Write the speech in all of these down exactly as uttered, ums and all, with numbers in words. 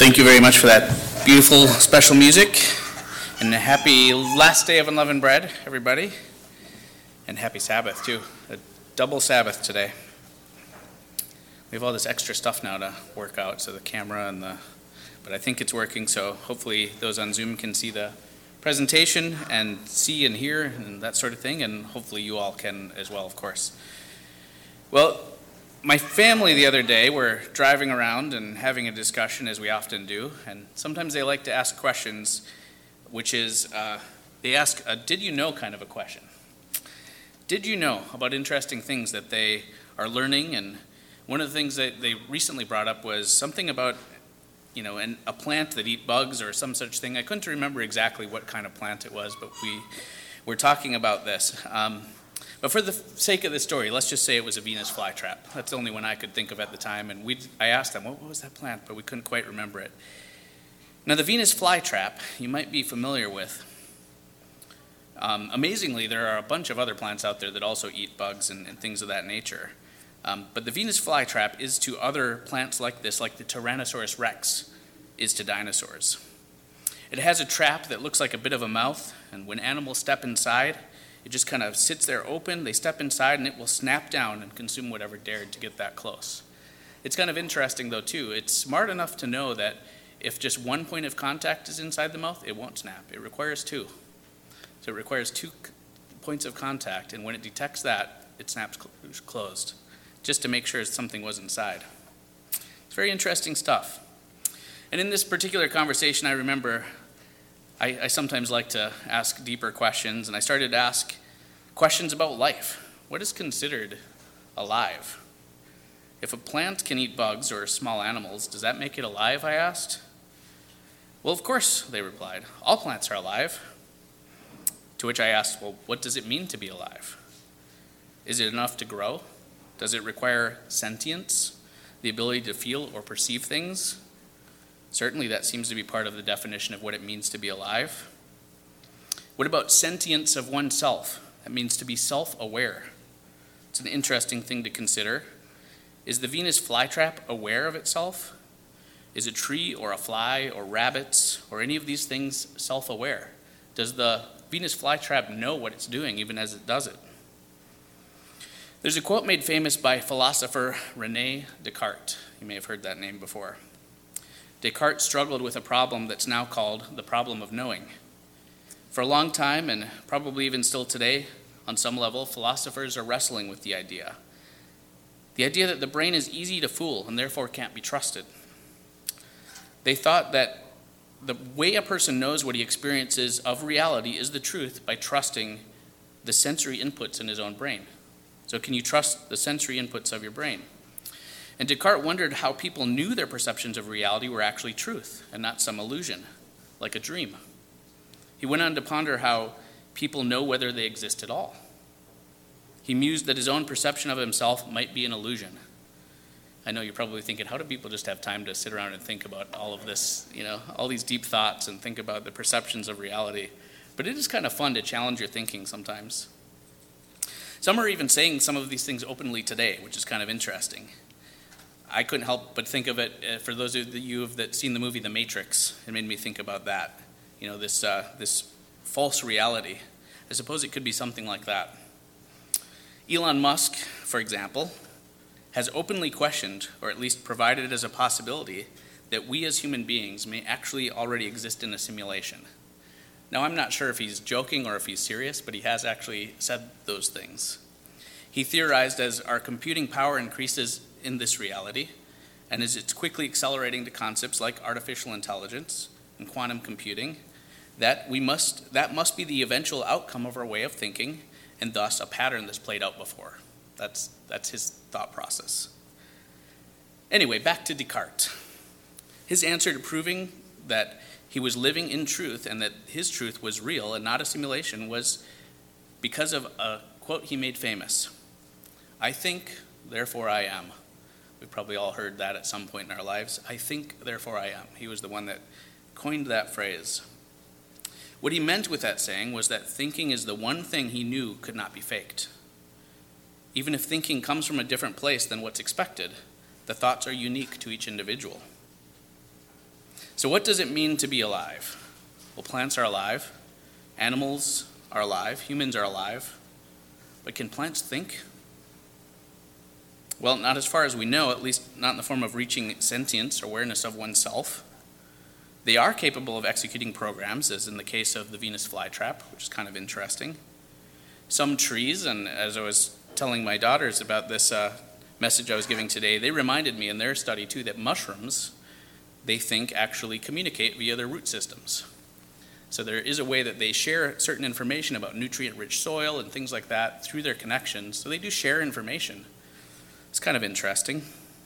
Thank you very much for that beautiful special music. And a happy last day of Unleavened Bread, everybody. And happy Sabbath, too. A double Sabbath today. We have all this extra stuff now to work out, so the camera and the... But I think it's working, so hopefully those on Zoom can see the presentation and see and hear and that sort of thing, and hopefully you all can as well, of course. Well, my family the other day were driving around and having a discussion, as we often do, and sometimes they like to ask questions, which is, uh, they ask a did you know kind of a question. Did you know about interesting things that they are learning? And one of the things that they recently brought up was something about, you know, an, a plant that eat bugs or some such thing. I couldn't remember exactly what kind of plant it was, but we were talking about this. Um, But for the sake of the story, let's just say it was a Venus flytrap. That's the only one I could think of at the time. And we, I asked them, what was that plant? But we couldn't quite remember it. Now, the Venus flytrap, you might be familiar with. Um, amazingly, there are a bunch of other plants out there that also eat bugs and, and things of that nature. Um, but the Venus flytrap is to other plants like this, like the Tyrannosaurus rex is to dinosaurs. It has a trap that looks like a bit of a mouth, and when animals step inside, it just kind of sits there open, they step inside, and it will snap down and consume whatever dared to get that close. It's kind of interesting, though, too. It's smart enough to know that if just one point of contact is inside the mouth, it won't snap. It requires two. So it requires two c- points of contact, and when it detects that, it snaps cl- closed, just to make sure something was inside. It's very interesting stuff. And in this particular conversation, I remember I, I sometimes like to ask deeper questions, and I started to ask questions about life. What is considered alive? If a plant can eat bugs or small animals, does that make it alive, I asked? Well, of course, they replied. All plants are alive. To which I asked, well, what does it mean to be alive? Is it enough to grow? Does it require sentience, the ability to feel or perceive things? Certainly that seems to be part of the definition of what it means to be alive. What about sentience of oneself? That means to be self-aware. It's an interesting thing to consider. Is the Venus flytrap aware of itself? Is a tree or a fly or rabbits or any of these things self-aware? Does the Venus flytrap know what it's doing even as it does it? There's a quote made famous by philosopher René Descartes. You may have heard that name before. Descartes struggled with a problem that's now called the problem of knowing. For a long time, and probably even still today, on some level, philosophers are wrestling with the idea. The idea that the brain is easy to fool and therefore can't be trusted. They thought that the way a person knows what he experiences of reality is the truth by trusting the sensory inputs in his own brain. So can you trust the sensory inputs of your brain? And Descartes wondered how people knew their perceptions of reality were actually truth and not some illusion, like a dream. He went on to ponder how people know whether they exist at all. He mused that his own perception of himself might be an illusion. I know you're probably thinking, how do people just have time to sit around and think about all of this, you know, all these deep thoughts and think about the perceptions of reality? But it is kind of fun to challenge your thinking sometimes. Some are even saying some of these things openly today, which is kind of interesting. I couldn't help but think of it, uh, for those of you that have seen the movie The Matrix, it made me think about that. You know, this uh, this false reality. I suppose it could be something like that. Elon Musk, for example, has openly questioned, or at least provided it as a possibility, that we as human beings may actually already exist in a simulation. Now, I'm not sure if he's joking or if he's serious, but he has actually said those things. He theorized as our computing power increases in this reality, and as it's quickly accelerating to concepts like artificial intelligence and quantum computing, that we must that must be the eventual outcome of our way of thinking, and thus a pattern that's played out before. That's that's his thought process. Anyway, back to Descartes. His answer to proving that he was living in truth and that his truth was real and not a simulation was because of a quote he made famous. I think, therefore I am. We've probably all heard that at some point in our lives. I think, therefore I am. He was the one that coined that phrase. What he meant with that saying was that thinking is the one thing he knew could not be faked. Even if thinking comes from a different place than what's expected, the thoughts are unique to each individual. So what does it mean to be alive? Well, plants are alive, animals are alive, humans are alive, but can plants think? Well, not as far as we know, at least not in the form of reaching sentience or awareness of oneself. They are capable of executing programs, as in the case of the Venus flytrap, which is kind of interesting. Some trees, and as I was telling my daughters about this uh, message I was giving today, they reminded me in their study too that mushrooms, they think actually communicate via their root systems. So there is a way that they share certain information about nutrient-rich soil and things like that through their connections. So they do share information. It's kind of interesting.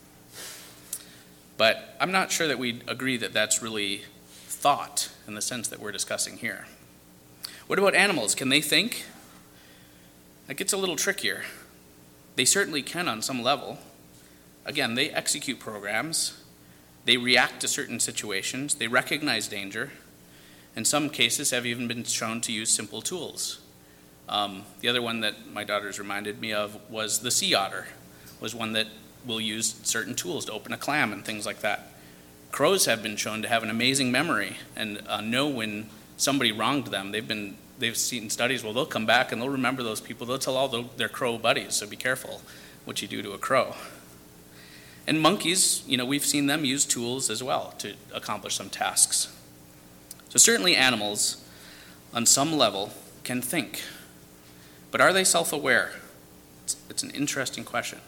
But I'm not sure that we agree that that's really thought in the sense that we're discussing here. What about animals? Can they think? That gets a little trickier. They certainly can on some level. Again, they execute programs. They react to certain situations. They recognize danger. In some cases, have even been shown to use simple tools. Um, the other one that my daughters reminded me of was the sea otter, was one that will use certain tools to open a clam and things like that. Crows have been shown to have an amazing memory and uh, know when somebody wronged them. They've been they've seen studies, well, they'll come back and they'll remember those people. They'll tell all the, their crow buddies, so be careful what you do to a crow. And monkeys, you know, we've seen them use tools as well to accomplish some tasks. So certainly animals, on some level, can think. But are they self-aware? It's, it's an interesting question.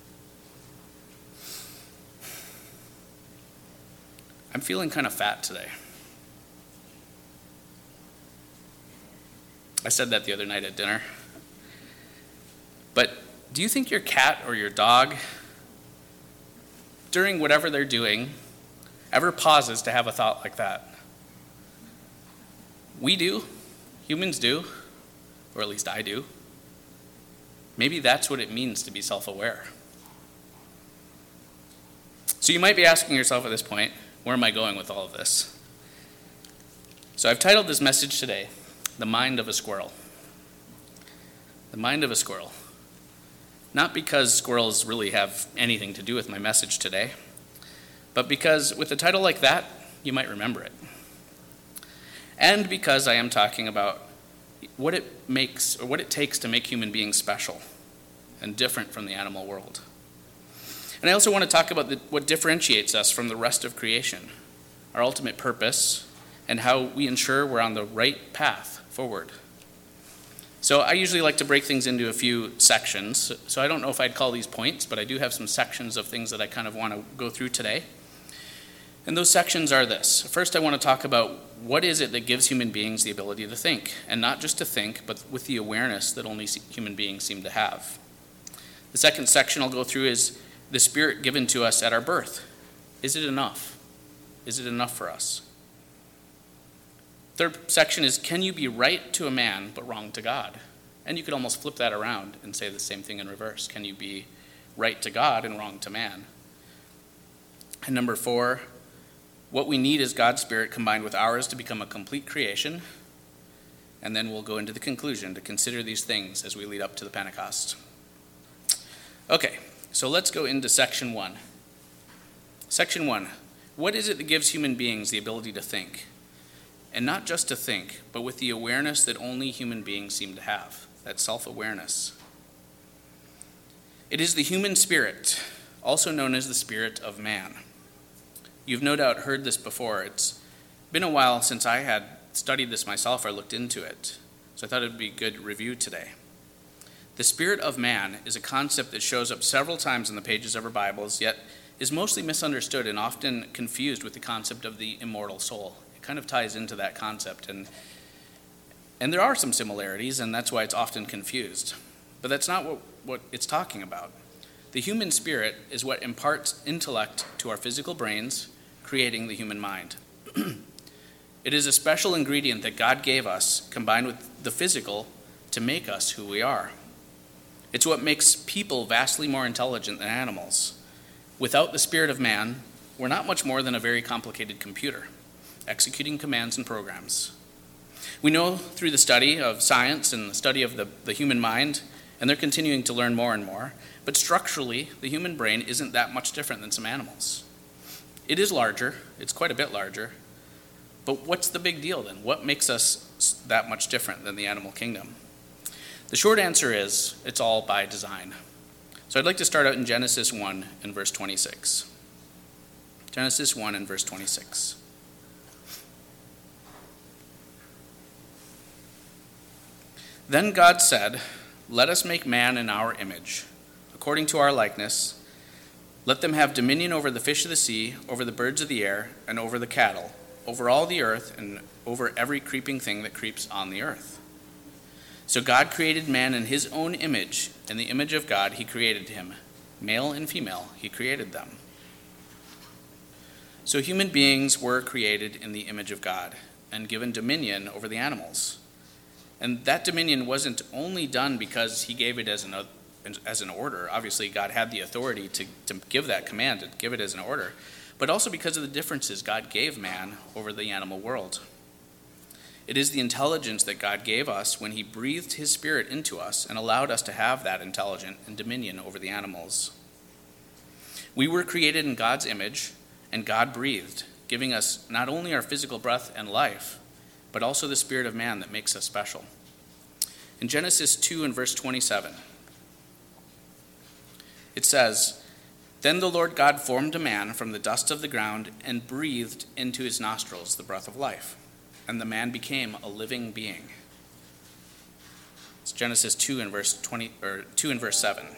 I'm feeling kind of fat today. I said that the other night at dinner. But do you think your cat or your dog, during whatever they're doing, ever pauses to have a thought like that? We do. Humans do. Or at least I do. Maybe that's what it means to be self-aware. So you might be asking yourself at this point, where am I going with all of this? So I've titled this message today, The Mind of a Squirrel. The Mind of a Squirrel. Not because squirrels really have anything to do with my message today, but because with a title like that, you might remember it. And because I am talking about what it makes, or what it takes to make human beings special and different from the animal world. And I also want to talk about the, what differentiates us from the rest of creation, our ultimate purpose, and how we ensure we're on the right path forward. So I usually like to break things into a few sections. So I don't know if I'd call these points, but I do have some sections of things that I kind of want to go through today. And those sections are this. First, I want to talk about what is it that gives human beings the ability to think, and not just to think, but with the awareness that only human beings seem to have. The second section I'll go through is the spirit given to us at our birth. Is it enough? Is it enough for us? Third section is, can you be right to a man but wrong to God? And you could almost flip that around and say the same thing in reverse. Can you be right to God and wrong to man? And number four, what we need is God's spirit combined with ours to become a complete creation. And then we'll go into the conclusion to consider these things as we lead up to the Pentecost. Okay, so let's go into section one. Section one, what is it that gives human beings the ability to think? And not just to think, but with the awareness that only human beings seem to have, that self-awareness. It is the human spirit, also known as the spirit of man. You've no doubt heard this before. It's been a while since I had studied this myself or looked into it, so I thought it would be a good review today. The spirit of man is a concept that shows up several times in the pages of our Bibles, yet is mostly misunderstood and often confused with the concept of the immortal soul. It kind of ties into that concept, and and there are some similarities, and that's why it's often confused. But that's not what, what it's talking about. The human spirit is what imparts intellect to our physical brains, creating the human mind. It is a special ingredient that God gave us, combined with the physical, to make us who we are. It's what makes people vastly more intelligent than animals. Without the spirit of man, we're not much more than a very complicated computer, executing commands and programs. We know through the study of science and the study of the, the human mind, and they're continuing to learn more and more, but structurally, the human brain isn't that much different than some animals. It is larger. It's quite a bit larger. But what's the big deal then? What makes us that much different than the animal kingdom? The short answer is it's all by design. So I'd like to start out in Genesis one and verse twenty-six. Genesis one and verse twenty-six. Then God said, "Let us make man in our image, according to our likeness. Let them have dominion over the fish of the sea, over the birds of the air, and over the cattle, over all the earth, and over every creeping thing that creeps on the earth." So God created man in his own image. In the image of God he created him. Male and female he created them. So human beings were created in the image of God and given dominion over the animals. And that dominion wasn't only done because he gave it as an, as an order. Obviously, God had the authority to, to give that command, to give it as an order, but also because of the differences God gave man over the animal world. It is the intelligence that God gave us when he breathed his spirit into us and allowed us to have that intelligence and dominion over the animals. We were created in God's image, and God breathed, giving us not only our physical breath and life, but also the spirit of man that makes us special. In Genesis two and verse twenty-seven, it says, "Then the Lord God formed a man from the dust of the ground and breathed into his nostrils the breath of life, and the man became a living being." It's Genesis two and verse twenty or two and verse seven.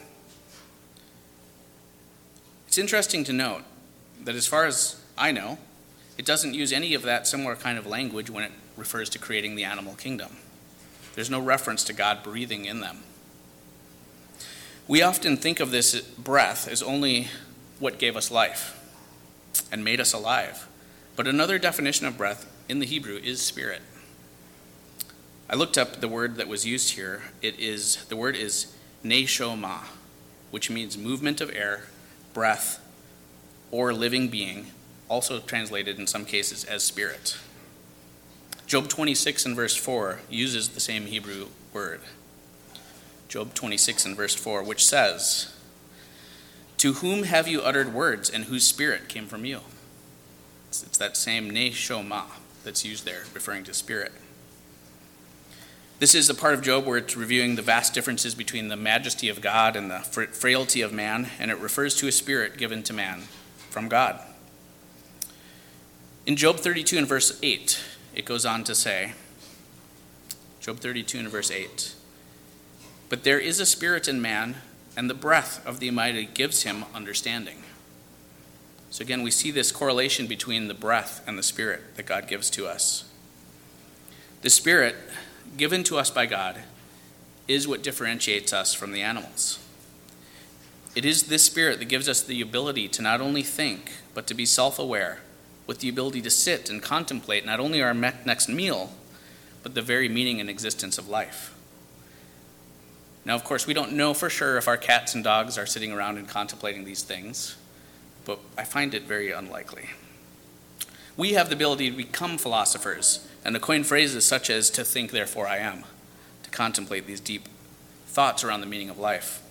It's interesting to note that as far as I know, it doesn't use any of that similar kind of language when it refers to creating the animal kingdom. There's no reference to God breathing in them. We often think of this breath as only what gave us life and made us alive. But another definition of breath in the Hebrew is spirit. I looked up the word that was used here. It is the word is neshama, which means movement of air, breath, or living being, also translated in some cases as spirit. Job twenty-six and verse four uses the same Hebrew word. Job twenty-six and verse four, which says, "To whom have you uttered words, and whose spirit came from you?" It's, it's that same neshama that's used there, referring to spirit. This is the part of Job where it's reviewing the vast differences between the majesty of God and the frailty of man, and it refers to a spirit given to man from God. In Job thirty-two and verse eight, it goes on to say, Job thirty-two and verse eight, "But there is a spirit in man, and the breath of the Almighty gives him understanding." So again, we see this correlation between the breath and the spirit that God gives to us. The spirit given to us by God is what differentiates us from the animals. It is this spirit that gives us the ability to not only think, but to be self-aware, with the ability to sit and contemplate not only our next meal, but the very meaning and existence of life. Now, of course, we don't know for sure if our cats and dogs are sitting around and contemplating these things, but I find it very unlikely. We have the ability to become philosophers and to coin phrases such as "to think, therefore I am," to contemplate these deep thoughts around the meaning of life.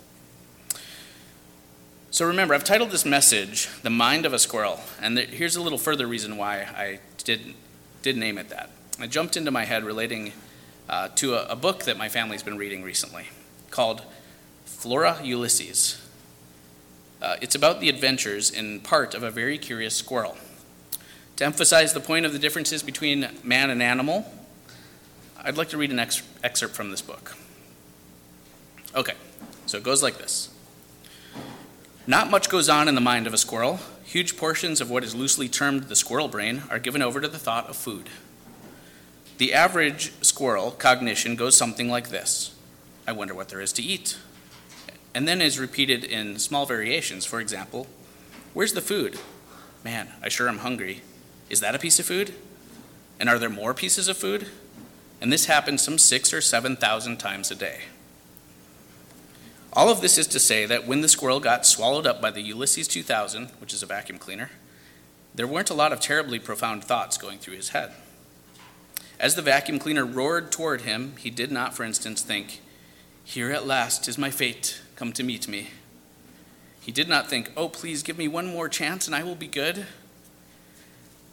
So remember, I've titled this message, "The Mind of a Squirrel," and here's a little further reason why I did, did name it that. I jumped into my head relating uh, to a, a book that my family's been reading recently called Flora Ulysses. Uh, it's about the adventures in part of a very curious squirrel. To emphasize the point of the differences between man and animal, I'd like to read an ex- excerpt from this book. Okay, so it goes like this. "Not much goes on in the mind of a squirrel. Huge portions of what is loosely termed the squirrel brain are given over to the thought of food. The average squirrel cognition goes something like this: I wonder what there is to eat. And then is repeated in small variations. For example, where's the food? Man, I sure am hungry. Is that a piece of food? And are there more pieces of food? And this happens some six or seven thousand times a day." All of this is to say that when the squirrel got swallowed up by the Ulysses two thousand, which is a vacuum cleaner, there weren't a lot of terribly profound thoughts going through his head. As the vacuum cleaner roared toward him, he did not, for instance, think, "Here at last is my fate come to meet me." He did not think, "Oh, please give me one more chance and I will be good."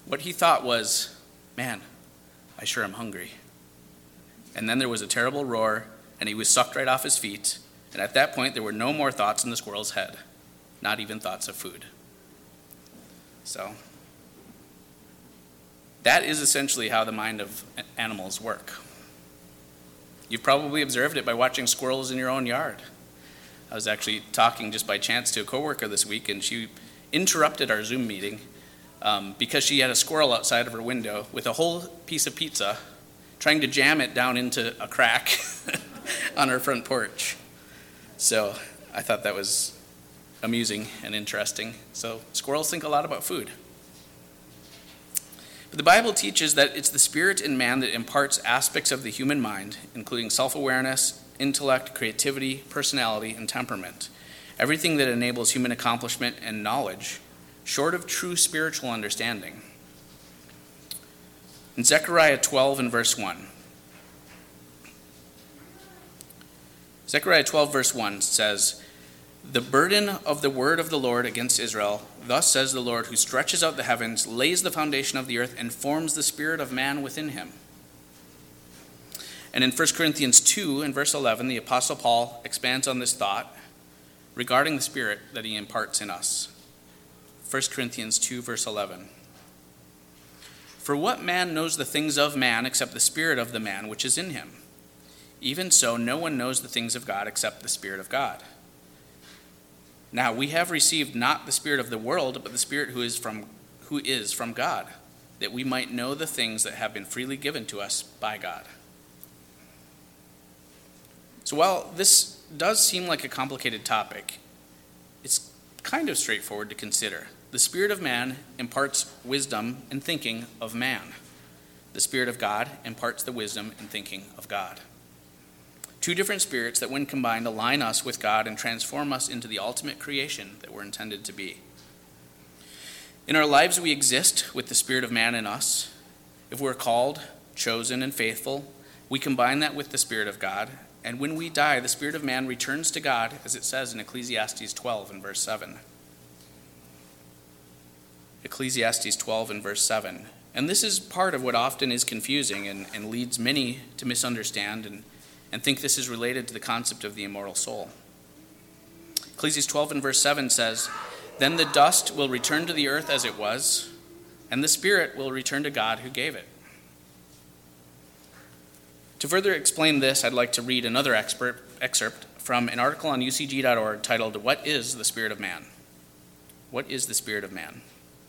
What he thought was, man, I sure am hungry. And then there was a terrible roar, and he was sucked right off his feet. And at that point, there were no more thoughts in the squirrel's head, not even thoughts of food. So that is essentially how the mind of animals work. You've probably observed it by watching squirrels in your own yard. I was actually talking just by chance to a coworker this week, and she interrupted our Zoom meeting um, because she had a squirrel outside of her window with a whole piece of pizza, trying to jam it down into a crack on her front porch. So I thought that was amusing and interesting. So squirrels think a lot about food. But the Bible teaches that it's the spirit in man that imparts aspects of the human mind, including self-awareness, intellect, creativity, personality, and temperament. Everything that enables human accomplishment and knowledge, short of true spiritual understanding. In Zechariah twelve and verse one, Zechariah twelve verse one says, "The burden of the word of the Lord against Israel, thus says the Lord, who stretches out the heavens, lays the foundation of the earth, and forms the spirit of man within him." And in First Corinthians two and verse eleven, the Apostle Paul expands on this thought regarding the spirit that he imparts in us. First Corinthians two verse eleven. "For what man knows the things of man except the spirit of the man which is in him? Even so, no one knows the things of God except the Spirit of God. Now we have received not the spirit of the world, but the Spirit who is from who is from God, that we might know the things that have been freely given to us by God." So while this does seem like a complicated topic, it's kind of straightforward to consider. The spirit of man imparts wisdom and thinking of man. The Spirit of God imparts the wisdom and thinking of God. Two different spirits that, when combined, align us with God and transform us into the ultimate creation that we're intended to be. In our lives, we exist with the spirit of man in us. If we're called, chosen, and faithful, we combine that with the Spirit of God. And when we die, the spirit of man returns to God, as it says in Ecclesiastes twelve and verse seven. Ecclesiastes twelve and verse seven. And this is part of what often is confusing and, and leads many to misunderstand and, and think this is related to the concept of the immortal soul. Ecclesiastes twelve and verse seven says, "Then the dust will return to the earth as it was, and the spirit will return to God who gave it." To further explain this, I'd like to read another expert, excerpt from an article on U C G dot org titled, "What is the Spirit of Man?" What is the Spirit of Man?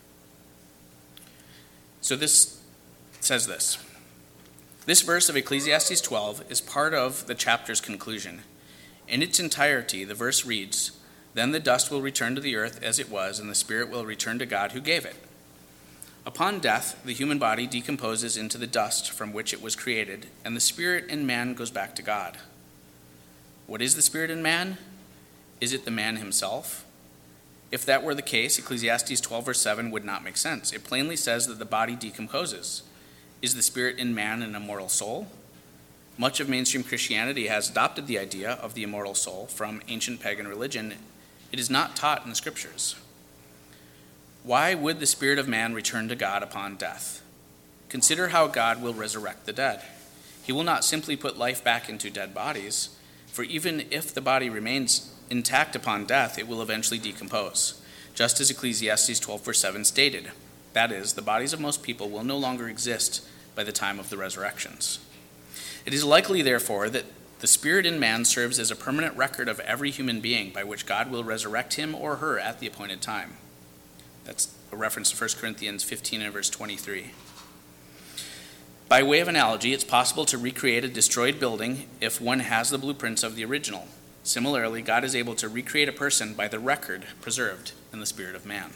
So this says this. This verse of Ecclesiastes twelve is part of the chapter's conclusion. In its entirety, the verse reads, "Then the dust will return to the earth as it was, and the spirit will return to God who gave it." Upon death, the human body decomposes into the dust from which it was created, and the spirit in man goes back to God. What is the spirit in man? Is it the man himself? If that were the case, Ecclesiastes twelve verse seven would not make sense. It plainly says that the body decomposes. Is the spirit in man an immortal soul? Much of mainstream Christianity has adopted the idea of the immortal soul from ancient pagan religion. It is not taught in the scriptures. Why would the spirit of man return to God upon death? Consider how God will resurrect the dead. He will not simply put life back into dead bodies, for even if the body remains intact upon death, it will eventually decompose, just as Ecclesiastes twelve verse seven stated. That is, the bodies of most people will no longer exist by the time of the resurrections. It is likely, therefore, that the spirit in man serves as a permanent record of every human being by which God will resurrect him or her at the appointed time. That's a reference to First Corinthians fifteen and verse twenty-three. By way of analogy, it's possible to recreate a destroyed building if one has the blueprints of the original. Similarly, God is able to recreate a person by the record preserved in the spirit of man.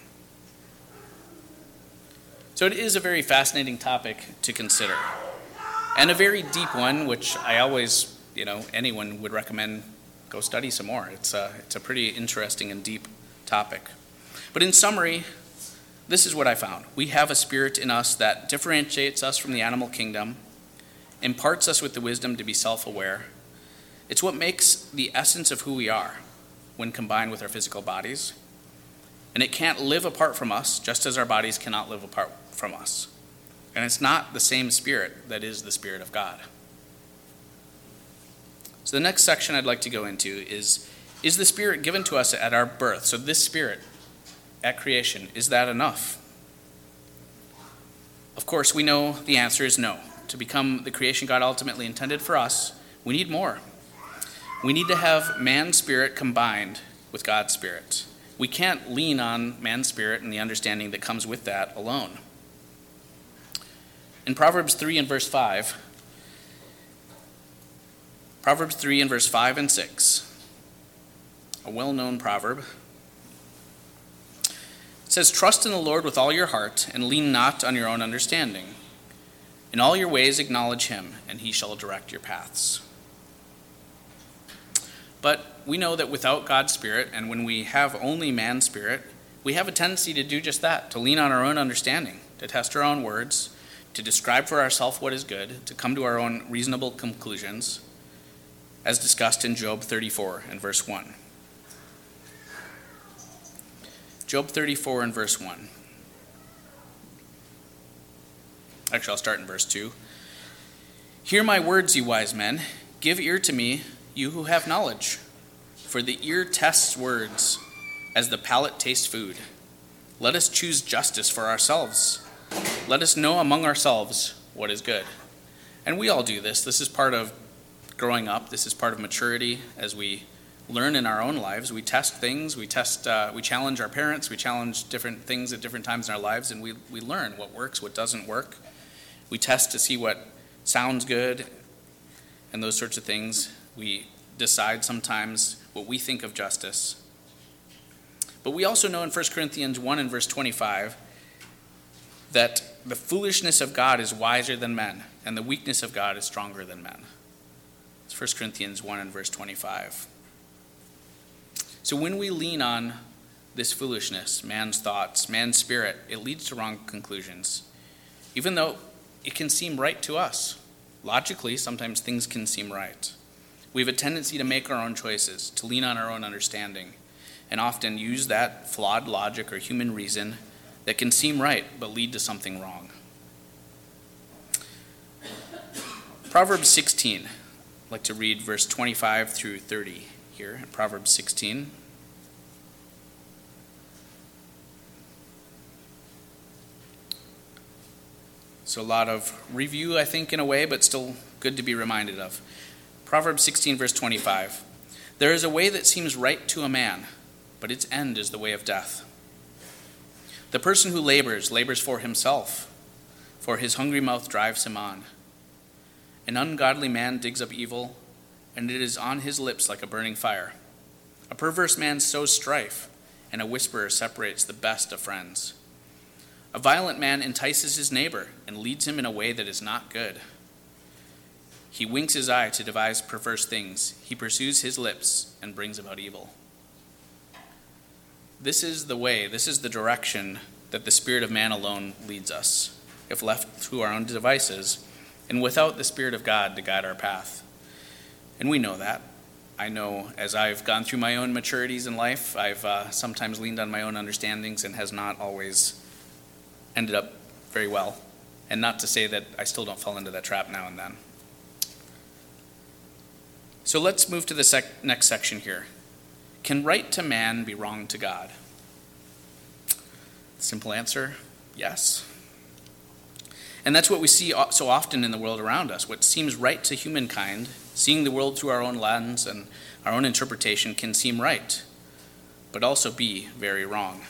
So it is a very fascinating topic to consider, and a very deep one, which I always, you know, anyone would recommend go study some more. It's a, it's a pretty interesting and deep topic. But in summary, this is what I found. We have a spirit in us that differentiates us from the animal kingdom, imparts us with the wisdom to be self-aware. It's what makes the essence of who we are when combined with our physical bodies. And it can't live apart from us, just as our bodies cannot live apart from us. And it's not the same Spirit that is the Spirit of God. So the next section I'd like to go into is, is the Spirit given to us at our birth? So this Spirit at creation, is that enough? Of course, we know the answer is no. To become the creation God ultimately intended for us, we need more. We need to have man's spirit combined with God's Spirit. We can't lean on man's spirit and the understanding that comes with that alone. In Proverbs three and verse five, Proverbs three and verse five and six, a well-known proverb, it says, "Trust in the Lord with all your heart, and lean not on your own understanding. In all your ways acknowledge him, and he shall direct your paths." But we know that without God's Spirit, and when we have only man's spirit, we have a tendency to do just that, to lean on our own understanding, to test our own words, to describe for ourselves what is good, to come to our own reasonable conclusions, as discussed in Job thirty-four and verse one. Job thirty-four and verse one. Actually, I'll start in verse two. "Hear my words, you wise men. Give ear to me, you who have knowledge. For the ear tests words, as the palate tastes food. Let us choose justice for ourselves. Let us know among ourselves what is good." And we all do this. This is part of growing up. This is part of maturity as we learn in our own lives. We test things. We test. Uh, we challenge our parents. We challenge different things at different times in our lives, and we, we learn what works, what doesn't work. We test to see what sounds good and those sorts of things. We decide sometimes what we think of justice. But we also know in First Corinthians one and verse twenty-five that the foolishness of God is wiser than men, and the weakness of God is stronger than men. It's First Corinthians one and verse twenty-five. So when we lean on this foolishness, man's thoughts, man's spirit, it leads to wrong conclusions. Even though it can seem right to us. Logically, sometimes things can seem right. We have a tendency to make our own choices, to lean on our own understanding, and often use that flawed logic or human reason that can seem right but lead to something wrong. Proverbs sixteen. I'd like to read verse twenty-five through thirty here in Proverbs sixteen. So a lot of review, I think, in a way, but still good to be reminded of. Proverbs sixteen, verse twenty-five. "There is a way that seems right to a man, but its end is the way of death. The person who labors, labors for himself, for his hungry mouth drives him on. An ungodly man digs up evil, and it is on his lips like a burning fire. A perverse man sows strife, and a whisperer separates the best of friends. A violent man entices his neighbor and leads him in a way that is not good. He winks his eye to devise perverse things. He pursues his lips and brings about evil." This is the way, this is the direction that the spirit of man alone leads us, if left to our own devices, and without the Spirit of God to guide our path. And we know that. I know as I've gone through my own maturities in life, I've uh, sometimes leaned on my own understandings and has not always ended up very well. And not to say that I still don't fall into that trap now and then. So let's move to the sec- next section here. Can right to man be wrong to God? Simple answer, yes. And that's what we see so often in the world around us. What seems right to humankind, seeing the world through our own lens and our own interpretation, can seem right, but also be very wrong.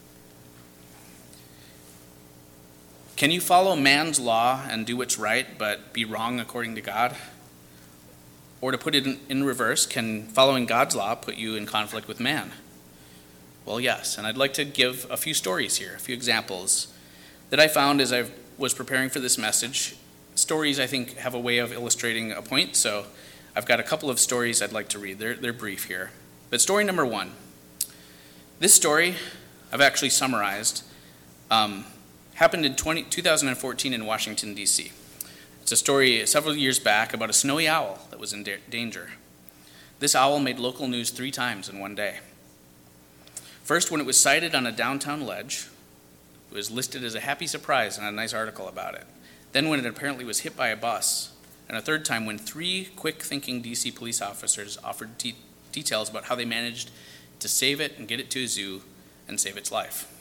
Can you follow man's law and do what's right, but be wrong according to God? Or to put it in, in reverse, can following God's law put you in conflict with man? Well, yes, and I'd like to give a few stories here, a few examples that I found as I was preparing for this message. Stories, I think, have a way of illustrating a point, so I've got a couple of stories I'd like to read. They're, they're brief here. But story number one. This story I've actually summarized. Um, happened in twenty, two thousand fourteen in Washington, D C It's a story several years back about a snowy owl that was in da- danger. This owl made local news three times in one day. First, when it was sighted on a downtown ledge, it was listed as a happy surprise and a nice article about it. Then when it apparently was hit by a bus, and a third time when three quick-thinking D C police officers offered de- details about how they managed to save it and get it to a zoo and save its life.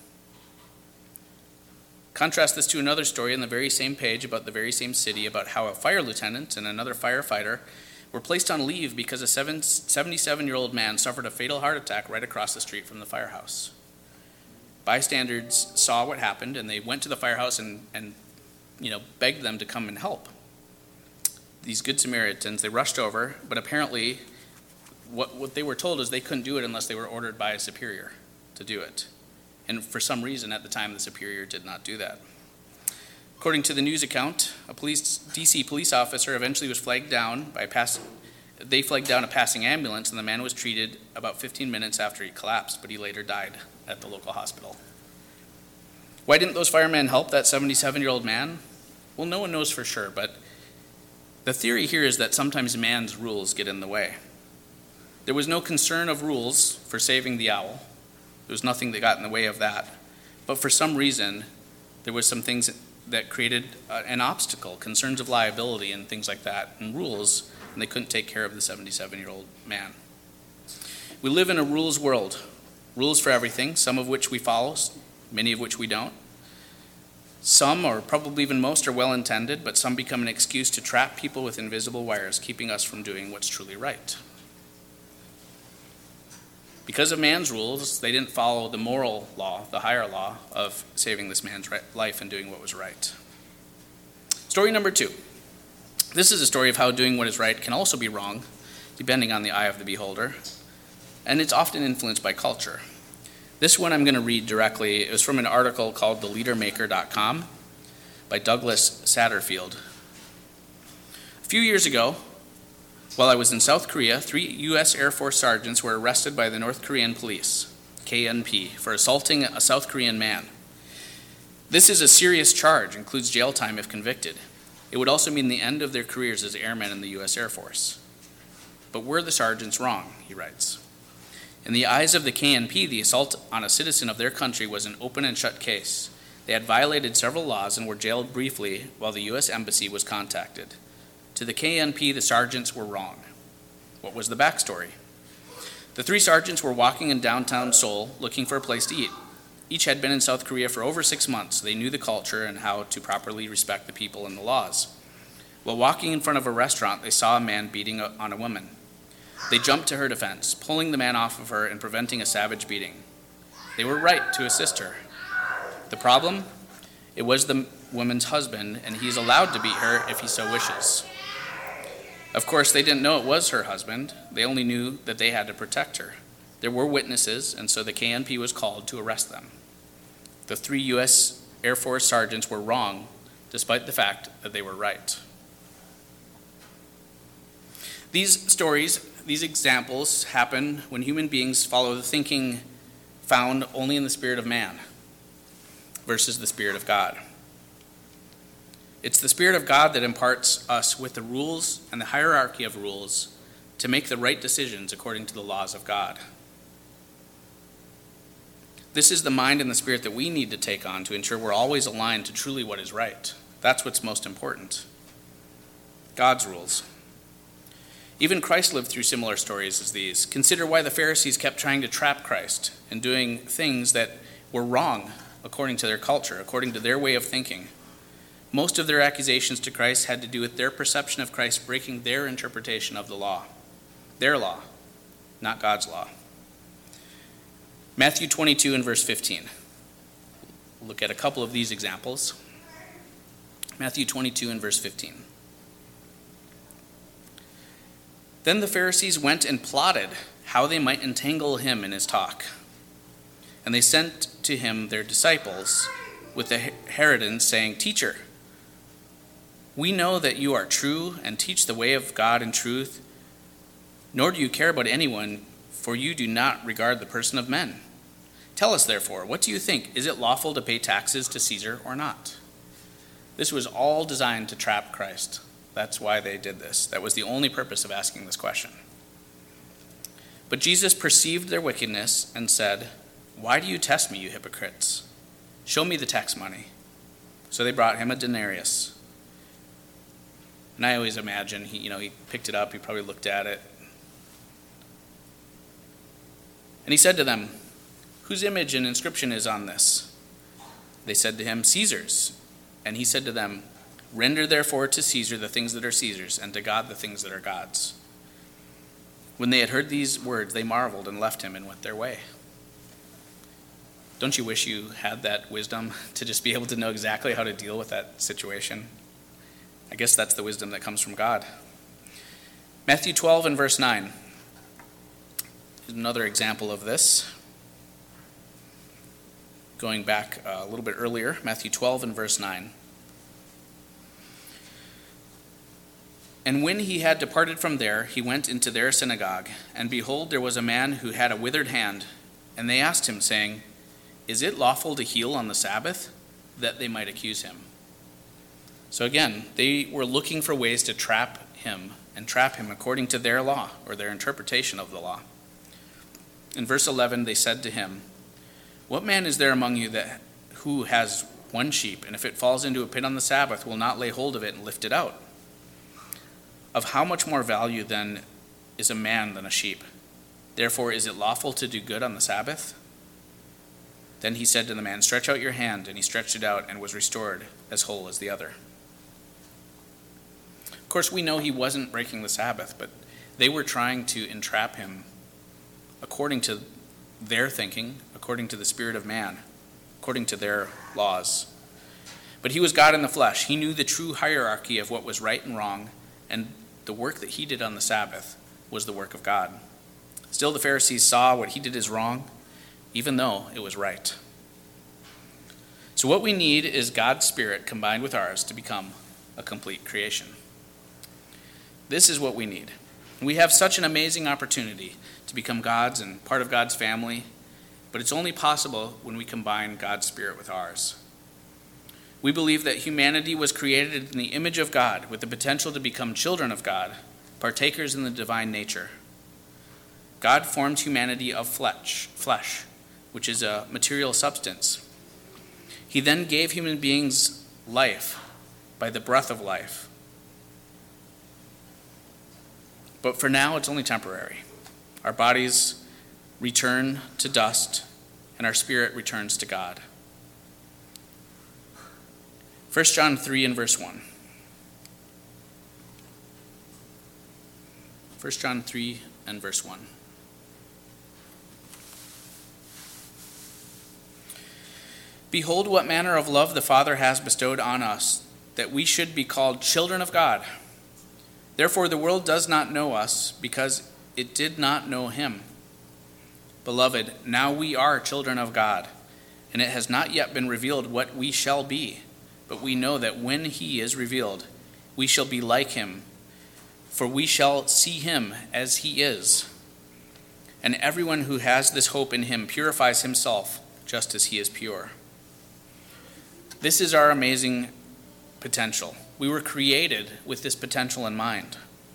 Contrast this to another story on the very same page about the very same city about how a fire lieutenant and another firefighter were placed on leave because a seventy-seven-year-old man suffered a fatal heart attack right across the street from the firehouse. Bystanders saw what happened, and they went to the firehouse and, and you know, begged them to come and help. These good Samaritans, they rushed over, but apparently what, what they were told is they couldn't do it unless they were ordered by a superior to do it. And for some reason at the time, the superior did not do that. According to the news account, a police, D C police officer eventually was flagged down by pass. They flagged down a passing ambulance, and the man was treated about fifteen minutes after he collapsed, but he later died at the local hospital. Why didn't those firemen help that seventy-seven-year-old man? Well, no one knows for sure, but the theory here is that sometimes man's rules get in the way. There was no concern of rules for saving the owl. There was nothing that got in the way of that. But for some reason, there was some things that created uh, an obstacle, concerns of liability and things like that, and rules, and they couldn't take care of the seventy-seven-year-old man. We live in a rules world. Rules for everything, some of which we follow, many of which we don't. Some, or probably even most, are well-intended, but some become an excuse to trap people with invisible wires, keeping us from doing what's truly right. Because of man's rules, they didn't follow the moral law, the higher law, of saving this man's right, life and doing what was right. Story number two. This is a story of how doing what is right can also be wrong, depending on the eye of the beholder, and it's often influenced by culture. This one I'm going to read directly. It was from an article called the leader maker dot com by Douglas Satterfield. A few years ago, while I was in South Korea, three U S Air Force sergeants were arrested by the North Korean police, K N P, for assaulting a South Korean man. This is a serious charge, includes jail time if convicted. It would also mean the end of their careers as airmen in the U S Air Force. But were the sergeants wrong, he writes. In the eyes of the K N P, the assault on a citizen of their country was an open and shut case. They had violated several laws and were jailed briefly while the U S Embassy was contacted. To the K N P, the sergeants were wrong. What was the backstory? The three sergeants were walking in downtown Seoul looking for a place to eat. Each had been in South Korea for over six months. So they knew the culture and how to properly respect the people and the laws. While walking in front of a restaurant, they saw a man beating on a woman. They jumped to her defense, pulling the man off of her and preventing a savage beating. They were right to assist her. The problem? It was the woman's husband, and he's allowed to beat her if he so wishes. Of course, they didn't know it was her husband. They only knew that they had to protect her. There were witnesses, and so the K N P was called to arrest them. The three U S Air Force sergeants were wrong, despite the fact that they were right. These stories, these examples happen when human beings follow the thinking found only in the spirit of man versus the Spirit of God. It's the Spirit of God that imparts us with the rules and the hierarchy of rules to make the right decisions according to the laws of God. This is the mind and the spirit that we need to take on to ensure we're always aligned to truly what is right. That's what's most important. God's rules. Even Christ lived through similar stories as these. Consider why the Pharisees kept trying to trap Christ and doing things that were wrong according to their culture, according to their way of thinking. Most of their accusations to Christ had to do with their perception of Christ breaking their interpretation of the law. Their law, not God's law. Matthew twenty-two and verse fifteen. We'll look at a couple of these examples. Matthew twenty-two and verse fifteen. Then the Pharisees went and plotted how they might entangle him in his talk. And they sent to him their disciples with the Herodians, saying, "Teacher, we know that you are true and teach the way of God in truth, nor do you care about anyone, for you do not regard the person of men. Tell us, therefore, what do you think? Is it lawful to pay taxes to Caesar or not?" This was all designed to trap Christ. That's why they did this. That was the only purpose of asking this question. But Jesus perceived their wickedness and said, Why do you test me, you hypocrites? Show me the tax money." So they brought him a denarius. And I always imagine, he, you know, he picked it up, he probably looked at it. And he said to them, "Whose image and inscription is on this?" They said to him, "Caesar's." And he said to them, "Render therefore to Caesar the things that are Caesar's, and to God the things that are God's." When they had heard these words, they marveled and left him and went their way. Don't you wish you had that wisdom to just be able to know exactly how to deal with that situation? I guess that's the wisdom that comes from God. Matthew twelve and verse nine is another example of this. Going back a little bit earlier, Matthew twelve and verse nine. "And when he had departed from there, he went into their synagogue. And behold, there was a man who had a withered hand. And they asked him, saying, 'Is it lawful to heal on the Sabbath?' That they might accuse him." So again, they were looking for ways to trap him and trap him according to their law or their interpretation of the law. In verse eleven, they said to him, "What man is there among you that who has one sheep, and if it falls into a pit on the Sabbath, will not lay hold of it and lift it out? Of how much more value then is a man than a sheep? Therefore is it lawful to do good on the Sabbath?" Then he said to the man, "Stretch out your hand." And he stretched it out and was restored as whole as the other. Of course, we know he wasn't breaking the Sabbath, but they were trying to entrap him according to their thinking, according to the spirit of man, according to their laws. But he was God in the flesh. He knew the true hierarchy of what was right and wrong, and the work that he did on the Sabbath was the work of God. Still, the Pharisees saw what he did as wrong, even though it was right. So what we need is God's Spirit combined with ours to become a complete creation. This is what we need. We have such an amazing opportunity to become God's and part of God's family, but it's only possible when we combine God's Spirit with ours. We believe that humanity was created in the image of God with the potential to become children of God, partakers in the divine nature. God formed humanity of flesh, flesh, which is a material substance. He then gave human beings life by the breath of life. But for now, it's only temporary. Our bodies return to dust, and our spirit returns to God. First John three and verse one. First John three and verse one. "Behold what manner of love the Father has bestowed on us, that we should be called children of God. Therefore the world does not know us, because it did not know him. Beloved, now we are children of God, and it has not yet been revealed what we shall be. But we know that when he is revealed, we shall be like him, for we shall see him as he is. And everyone who has this hope in him purifies himself just as he is pure." This is our amazing potential. We were created with this potential in mind.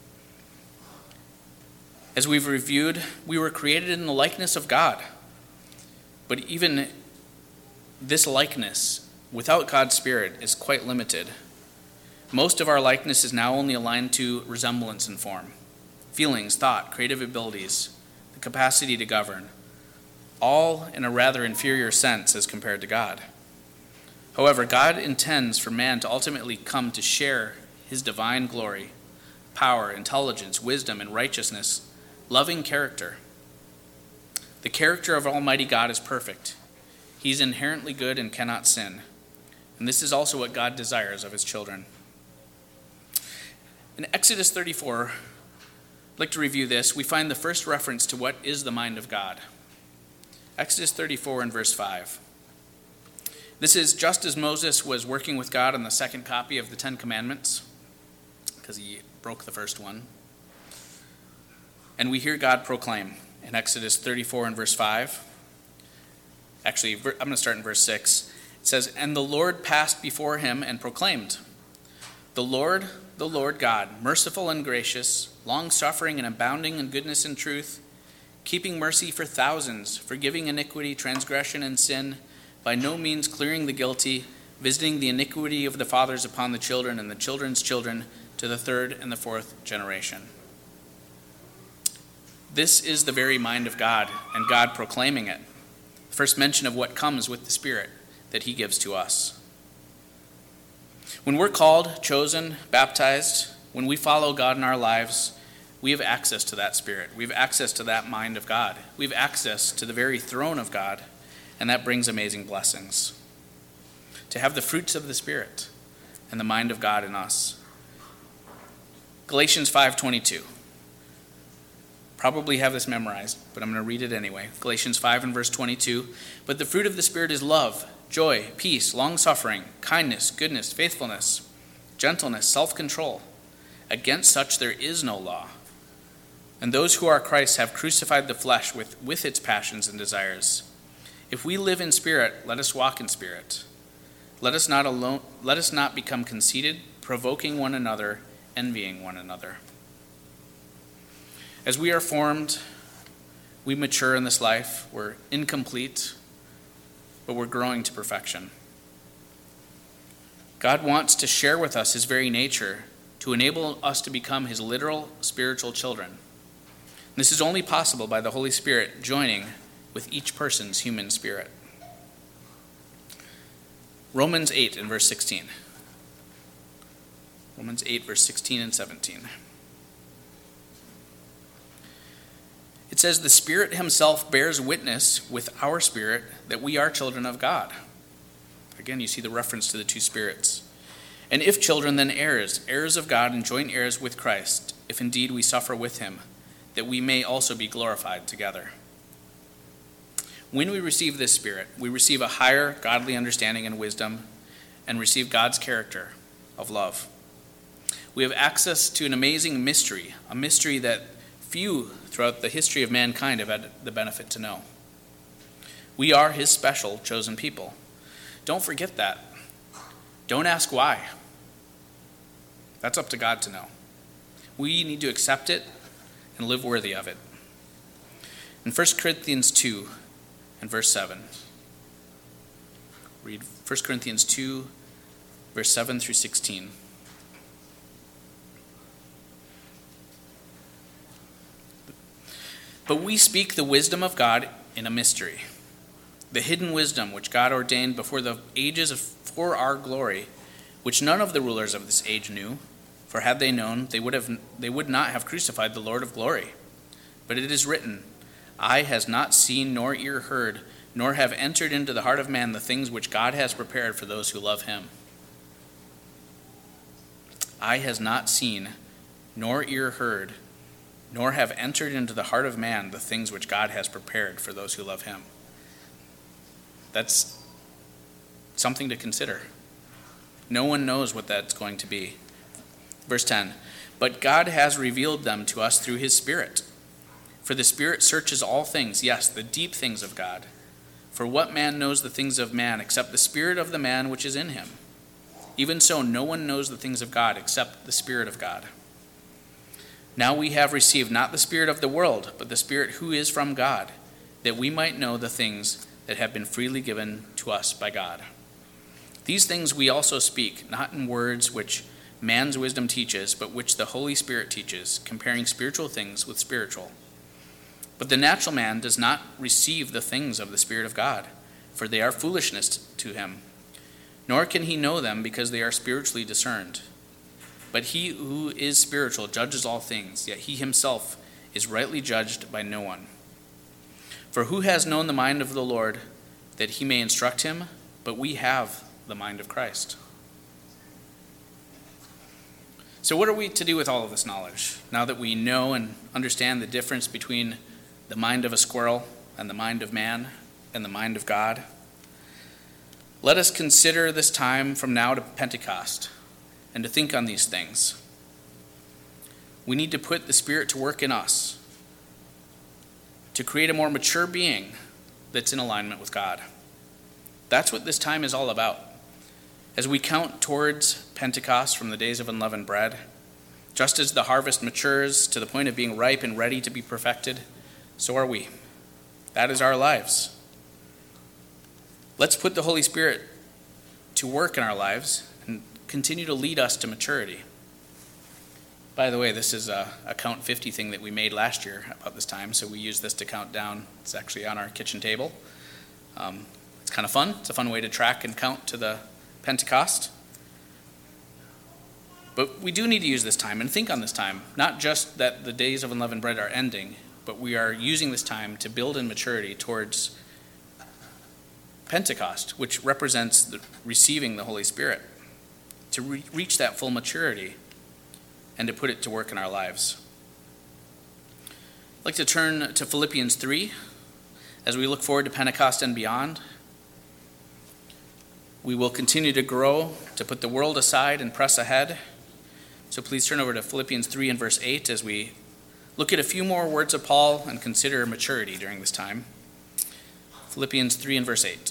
As we've reviewed, we were created in the likeness of God. But even this likeness, without God's Spirit, is quite limited. Most of our likeness is now only aligned to resemblance in form. Feelings, thought, creative abilities, the capacity to govern, all in a rather inferior sense as compared to God. However, God intends for man to ultimately come to share his divine glory, power, intelligence, wisdom, and righteousness, loving character. The character of Almighty God is perfect. He is inherently good and cannot sin. And this is also what God desires of his children. In Exodus thirty-four, I'd like to review this. We find the first reference to what is the mind of God. Exodus thirty-four and verse five. This is just as Moses was working with God on the second copy of the Ten Commandments, because he broke the first one. And we hear God proclaim in Exodus thirty-four and verse five. Actually, I'm going to start in verse six. It says, "And the Lord passed before him and proclaimed, 'The Lord, the Lord God, merciful and gracious, long-suffering and abounding in goodness and truth, keeping mercy for thousands, forgiving iniquity, transgression, and sin, by no means clearing the guilty, visiting the iniquity of the fathers upon the children and the children's children to the third and the fourth generation. This is the very mind of God, and God proclaiming it. The first mention of what comes with the Spirit that he gives to us. When we're called, chosen, baptized, when we follow God in our lives, we have access to that Spirit. We have access to that mind of God. We have access to the very throne of God, and that brings amazing blessings. To have the fruits of the Spirit and the mind of God in us. Galatians five twenty-two. Probably have this memorized, but I'm going to read it anyway. Galatians five and verse twenty-two. But the fruit of the Spirit is love, joy, peace, long-suffering, kindness, goodness, faithfulness, gentleness, self-control. Against such there is no law. And those who are Christ have crucified the flesh with, with its passions and desires. If we live in spirit, let us walk in spirit. Let us not alone, let us not become conceited, provoking one another, envying one another. As we are formed, we mature in this life. We're incomplete, but we're growing to perfection. God wants to share with us his very nature to enable us to become his literal spiritual children. This is only possible by the Holy Spirit joining with each person's human spirit. Romans eight and verse sixteen. Romans eight, verse sixteen and seventeen. It says, the Spirit himself bears witness with our spirit that we are children of God. Again, you see the reference to the two spirits. And if children, then heirs, heirs of God and joint heirs with Christ, if indeed we suffer with him, that we may also be glorified together. When we receive this Spirit, we receive a higher godly understanding and wisdom and receive God's character of love. We have access to an amazing mystery, a mystery that few throughout the history of mankind have had the benefit to know. We are his special chosen people. Don't forget that. Don't ask why. That's up to God to know. We need to accept it and live worthy of it. In First Corinthians two and verse seven, read First Corinthians two, verse seven through sixteen. But we speak the wisdom of God in a mystery, the hidden wisdom which God ordained before the ages of, for our glory, which none of the rulers of this age knew. For had they known, they would have they would not have crucified the Lord of glory. But it is written, eye has not seen nor ear heard, nor have entered into the heart of man the things which God has prepared for those who love him. Eye has not seen nor ear heard, nor have entered into the heart of man the things which God has prepared for those who love him. That's something to consider. No one knows what that's going to be. Verse ten, but God has revealed them to us through his Spirit. For the Spirit searches all things, yes, the deep things of God. For what man knows the things of man except the spirit of the man which is in him? Even so, no one knows the things of God except the Spirit of God. Now we have received not the spirit of the world, but the Spirit who is from God, that we might know the things that have been freely given to us by God. These things we also speak, not in words which man's wisdom teaches, but which the Holy Spirit teaches, comparing spiritual things with spiritual. But the natural man does not receive the things of the Spirit of God, for they are foolishness to him, nor can he know them because they are spiritually discerned. But he who is spiritual judges all things, yet he himself is rightly judged by no one. For who has known the mind of the Lord, that he may instruct him? But we have the mind of Christ. So what are we to do with all of this knowledge, now that we know and understand the difference between the mind of a squirrel and the mind of man and the mind of God? Let us consider this time from now to Pentecost and to think on these things. We need to put the Spirit to work in us to create a more mature being that's in alignment with God. That's what this time is all about. As we count towards Pentecost from the days of unleavened bread, just as the harvest matures to the point of being ripe and ready to be perfected, So are we. That is our lives. Let's put the Holy Spirit to work in our lives and continue to lead us to maturity. By the way, this is a, a Count fifty thing that we made last year about this time, so we use this to count down. It's actually on our kitchen table. Um, it's kind of fun. It's a fun way to track and count to the Pentecost. But we do need to use this time and think on this time, not just that the days of unleavened bread are ending, but we are using this time to build in maturity towards Pentecost, which represents the receiving the Holy Spirit, to re- reach that full maturity and to put it to work in our lives. I'd like to turn to Philippians three as we look forward to Pentecost and beyond. We will continue to grow, to put the world aside and press ahead. So please turn over to Philippians three and verse eight as we look at a few more words of Paul and consider maturity during this time. Philippians three and verse eight.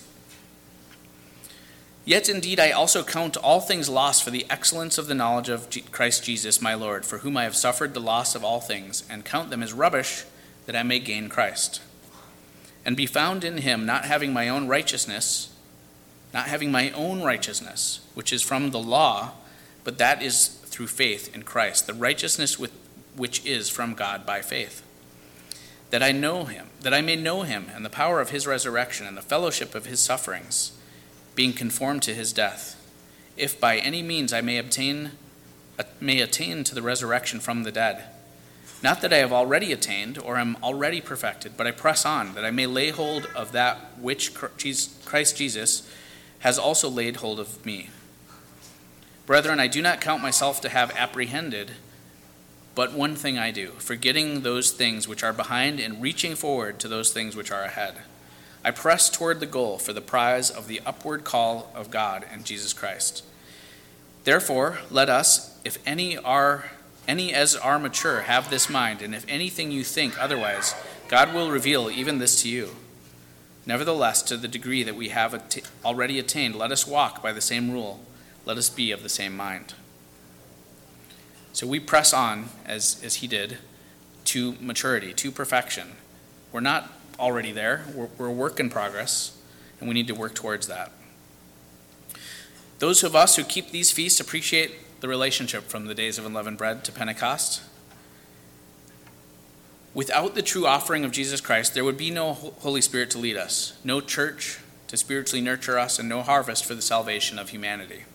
Yet indeed I also count all things lost for the excellence of the knowledge of Christ Jesus my Lord, for whom I have suffered the loss of all things, and count them as rubbish, that I may gain Christ, and be found in him, not having my own righteousness, not having my own righteousness, which is from the law, but that is through faith in Christ, the righteousness with, which is from God by faith. That I know him, that I may know him, and the power of his resurrection, and the fellowship of his sufferings, being conformed to his death, if by any means I may obtain, may attain to the resurrection from the dead. Not that I have already attained, or am already perfected, but I press on, that I may lay hold of that which Christ Jesus has also laid hold of me. Brethren, I do not count myself to have apprehended, but one thing I do, forgetting those things which are behind and reaching forward to those things which are ahead. I press toward the goal for the prize of the upward call of God and Jesus Christ. Therefore, let us, if any are any as are mature, have this mind, and if anything you think otherwise, God will reveal even this to you. Nevertheless, to the degree that we have at- already attained, let us walk by the same rule. Let us be of the same mind. So we press on, as, as he did, to maturity, to perfection. We're not already there. We're, we're a work in progress, and we need to work towards that. Those of us who keep these feasts appreciate the relationship from the days of unleavened bread to Pentecost. Without the true offering of Jesus Christ, there would be no Holy Spirit to lead us, no church to spiritually nurture us, and no harvest for the salvation of humanity.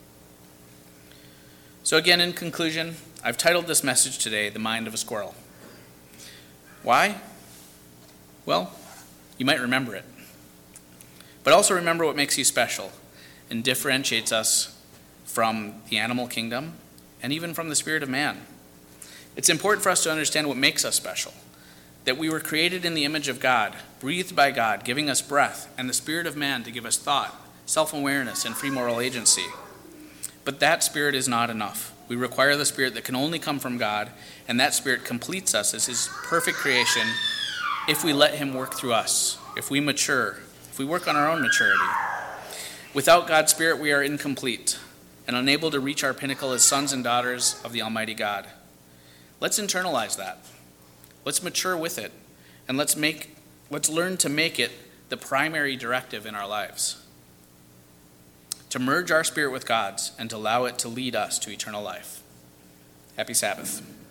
So again, in conclusion, I've titled this message today, The Mind of a Squirrel. Why? Well, you might remember it. But also remember what makes you special and differentiates us from the animal kingdom and even from the spirit of man. It's important for us to understand what makes us special, that we were created in the image of God, breathed by God, giving us breath, and the spirit of man to give us thought, self-awareness, and free moral agency. But that spirit is not enough. We require the spirit that can only come from God, and that spirit completes us as his perfect creation if we let him work through us, if we mature, if we work on our own maturity. Without God's Spirit, we are incomplete and unable to reach our pinnacle as sons and daughters of the Almighty God. Let's internalize that. Let's mature with it, and let's make, let's learn to make it the primary directive in our lives. To merge our spirit with God's and to allow it to lead us to eternal life. Happy Sabbath.